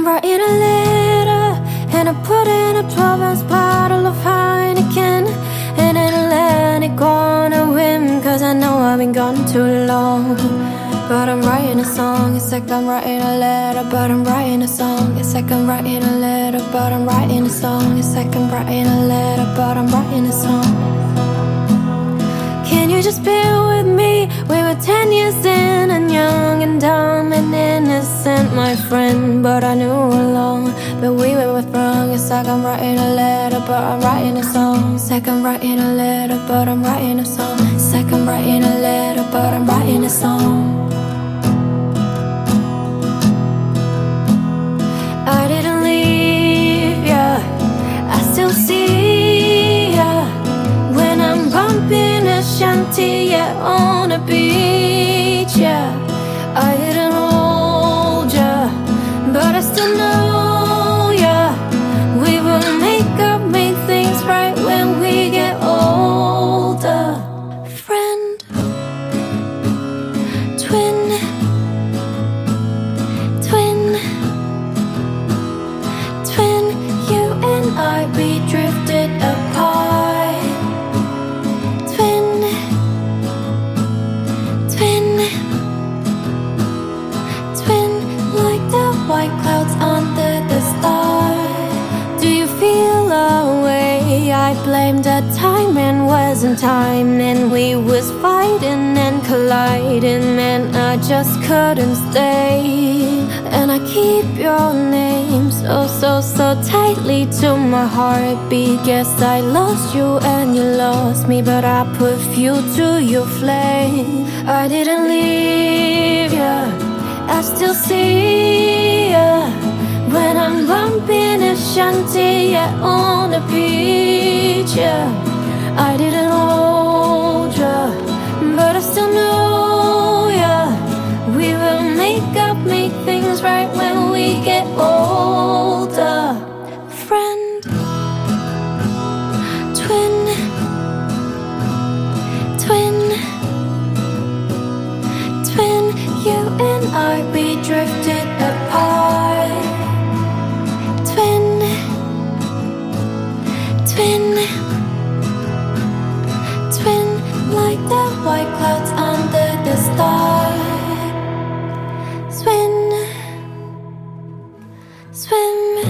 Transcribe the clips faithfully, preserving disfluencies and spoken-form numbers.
I'm writing a letter, and I put in a twelve ounce bottle of Heineken, and then let it go on a whim, cause I know I've been gone too long. But I'm writing a song, it's like I'm writing a letter. But I'm writing a song, it's like I'm writing a letter. But I'm writing a song, it's like I'm writing a letter. But I'm writing a song. Can you just bear with me? We were ten years in and young and dumb and innocent, my friend. But I knew along that we were both wrong. It's like I'm writing a letter, but I'm writing a song. It's like I'm writing a letter, but I'm writing a song. It's like I'm writing a letter, but I'm writing a song. I didn't leave ya, I still see ya when I'm bumping a shanty, yeah, on a beach, yeah. I didn't hold ya, but I still know ya. We will make up, make things right when we get older. Friend, twin, twin, twin, you and I, we drifted apart. Twin, twin, twin, like the white clouds under the stars. Do you feel a way? I blamed the time and wasn't time, and we was fighting and colliding, man, I just couldn't stay. And I keep your name so, so, so tightly to my heartbeat. Guess I lost you and you lost me, but I put fuel to your flame. I didn't leave ya, I still see ya when I'm bumping a shanty, yeah, on the beach, yeah. I didn't hold ya, but I still know ya. We will make up, make things right when we get older. Friend, twin, twin, twin, you and I, we drifted apart. Twin, twin, twin, like the white clouds under the stars. Swim, swim,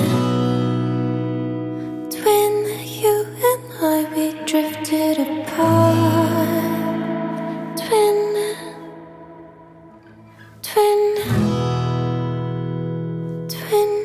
twin, you and I, we drifted apart. Twin, twin, twin.